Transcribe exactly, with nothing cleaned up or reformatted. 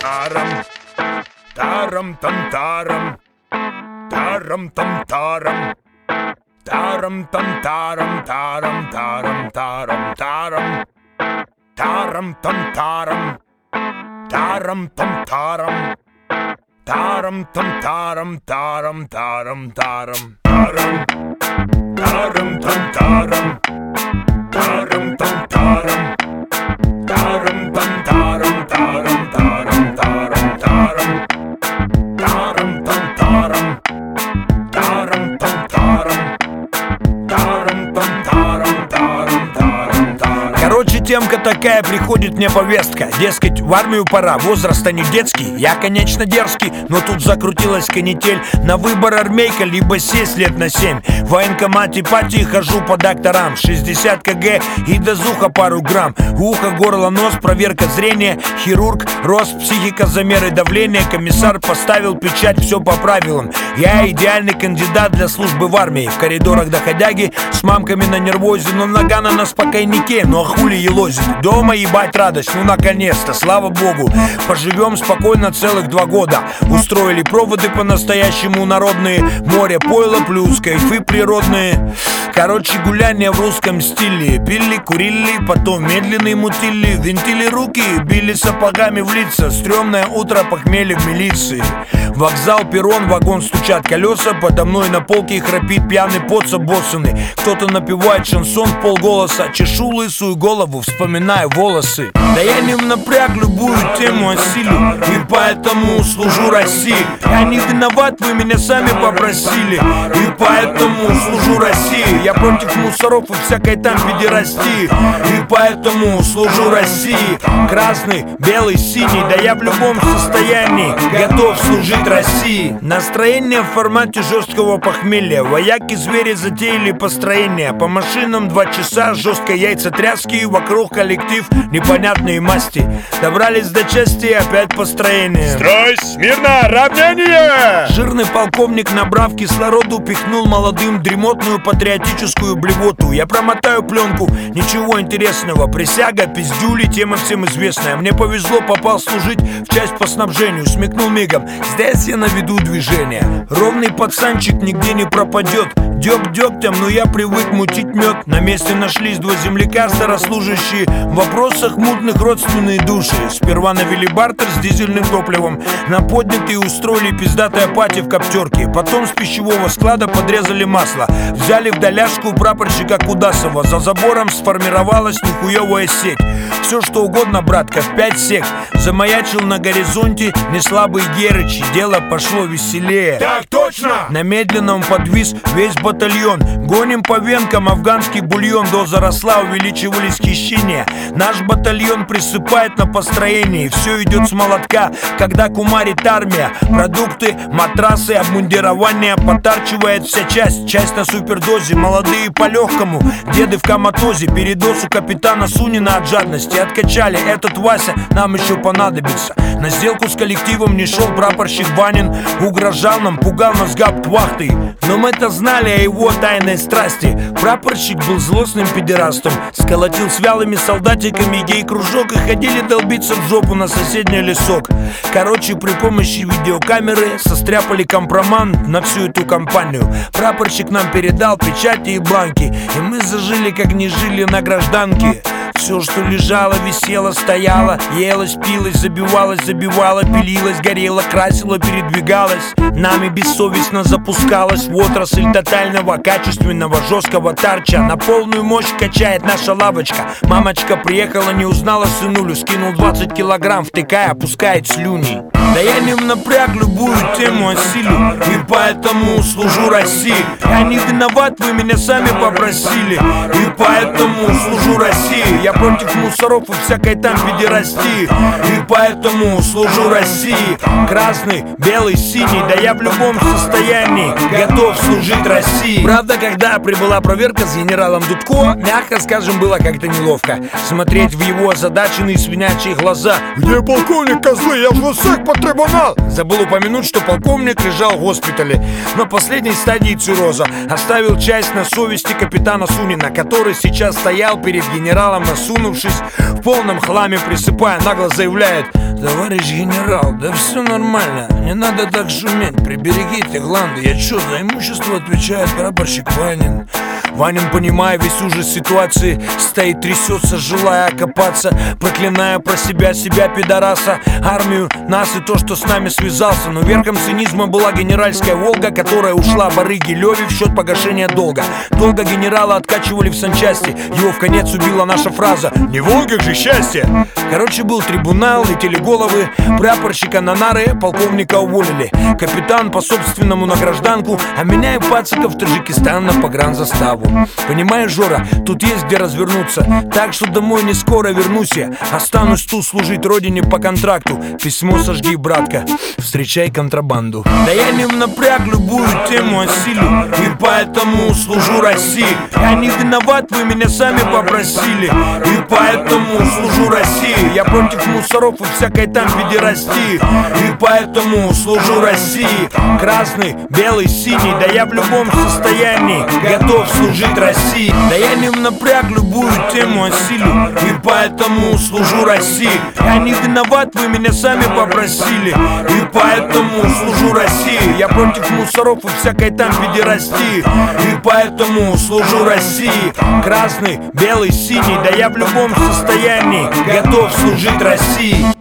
тарам, тарам там тарам, тарам там тарам, тарам там тарам, тарам тарам тарам тарам, тарам там тарам, тарам там тарам, тарам там тарам, тарам тарам тарам, тарам, тарам там тарам, тарам там тарам, тарам там тарам, тарам тарам тарам тарам, тарам там тарам, тарам там тарам, тарам там тарам, тарам тарам тарам. Короче, темка такая, приходит мне повестка. Дескать, в армию пора, возраст-то не детский. Я, конечно, дерзкий, но тут закрутилась канитель. На выбор армейка, либо сесть лет на семь. В военкомате пати хожу по докторам. шестьдесят килограмм и дозуха пару грамм. Ухо, горло, нос, проверка зрения. Хирург, рост, психика, замеры давления. Комиссар поставил печать, все по правилам. Я идеальный кандидат для службы в армии. В коридорах доходяги с мамками на нервозе. Но Нагана на спокойнике, ну а хули елозит. Дома ебать радость, ну наконец-то, слава богу. Поживем спокойно целых два года. Устроили проводы по-настоящему народные. Море, пойло плюс кайфы природные. Короче, гуляние в русском стиле. Пили, курили, потом медленные мутили. Винтили руки, били сапогами в лица. Стрёмное утро, похмелье в милиции. Вокзал, перрон, вагон, стучат колеса. Подо мной на полке храпит пьяный поц обоссанный. Кто-то напевает шансон в полголоса. Чешу лысую голову, вспоминаю волосы. Да я не напряг, любую тему осилю. И поэтому служу России. Я не виноват, вы меня сами попросили. И поэтому служу России. Я против мусоров и всякой там педерастии. И поэтому служу России. Красный, белый, синий. Да я в любом состоянии готов служить России. Настроение в формате жесткого похмелья. Вояки-звери затеяли построение. По машинам два часа жесткой яйцетряски. Вокруг коллектив непонятные масти. Добрались до части и опять построение. Строй, смирно, равнение! Жирный полковник, набрав кислороду, пихнул молодым дремотную патриотическую блевоту. Я промотаю пленку, ничего интересного. Присяга, пиздюли, тема всем известная. Мне повезло, попал служить в часть по снабжению. Смекнул мигом, здесь я наведу движение. Ровный пацанчик нигде не пропадет. Дёг дёгтем, но я привык мутить мед. На месте нашлись два земляка, старослужащие. В вопросах мутных родственные души. Сперва навели бартер с дизельным топливом. На поднятые устроили пиздатые пати в коптерке. Потом с пищевого склада подрезали масло. Взяли в доляшку прапорщика Кудасова. За забором сформировалась нихуевая сеть. Все что угодно, братка, в пять сек. Замаячил на горизонте неслабый Герыч. Дело пошло веселее. Так точно! На медленном подвис весь батальон. Гоним по венкам афганский бульон. Доза росла, увеличивались хищения. Наш батальон присыпает на построении. Все идет с молотка, когда кумарит армия. Продукты, матрасы, обмундирование. Потарчивает вся часть, часть на супердозе. Молодые по легкому, деды в коматозе. Передоз у капитана Сунина от жадности. Откачали, этот Вася нам еще понадобится. На сделку с коллективом не шел прапорщик Ванин. Угрожал нам, пугал нас гауптвахтой. Но мы-то знали о его тайной страсти. Прапорщик был злостным педерастом. Сколотил с вялыми солдатиками гей-кружок. И ходили долбиться в жопу на соседний лесок. Короче, при помощи видеокамеры состряпали компромат на всю эту компанию. Прапорщик нам передал печати и бланки. И мы зажили, как не жили на гражданке. Все, что лежало, висело, стояло, елось, пилось, забивалось, забивало, пилилось, горело, красило, передвигалось. Нами бессовестно запускалась в отрасль тотального, качественного, жесткого тарча. На полную мощь качает наша лавочка. Мамочка приехала, не узнала сынулю. Скинул двадцать килограмм, втыкая, опускает слюни. Да я не напряг, любую тему осилю. И поэтому служу России. Я не виноват, вы меня сами попросили. И поэтому служу России. Я против мусоров и всякой там педерастии. И поэтому служу России. Красный, белый, синий. Да я в любом состоянии готов служить России. Правда, когда прибыла проверка с генералом Дудко, мягко скажем, было как-то неловко смотреть в его озадаченные свинячьи глаза. Где полковник, козлы? Я в лысых под трибунал! Забыл упомянуть, что полковник лежал в госпитале на последней стадии цирроза. Оставил часть на совести капитана Сунина, который сейчас стоял перед генералом, насунувшись в полном хламе, присыпая, нагло заявляет: «Товарищ генерал, да все нормально, не надо так шуметь, приберегите гланды. Я чё, за имущество отвечает прапорщик Ванин». Ванин, понимая весь ужас ситуации, стоит, трясется, желая окопаться, проклиная про себя, себя, пидораса, армию, нас и то, что с нами связался. Но верхом цинизма была генеральская «Волга», которая ушла барыге Леве в счет погашения долга. Долго генерала откачивали в санчасти, его в конец убила наша фраза: «Не в Волгах же счастье!» Короче, был трибунал, летели головы, прапорщика на нары, полковника уволили, капитан по собственному на гражданку, а меня и пацака в Таджикистан на погранзаставу. Понимаешь, Жора, тут есть где развернуться, так что домой не скоро вернусь я. Останусь тут служить родине по контракту. Письмо сожги, братка, встречай контрабанду. Да я не в напряг, любую тему осилю, и поэтому служу России. Я не виноват, вы меня сами попросили, и поэтому служу России. Я против мусоров и всякой там педерастии, и поэтому служу России. Красный, белый, синий, да я в любом состоянии готов служить России. Да я не в напряг, любую тему осилю, и поэтому служу России. Я не виноват, вы меня сами попросили, и поэтому служу России. Я против мусоров и всякой там педерастии, и поэтому служу России. Красный, белый, синий, да я в любом состоянии готов служить России.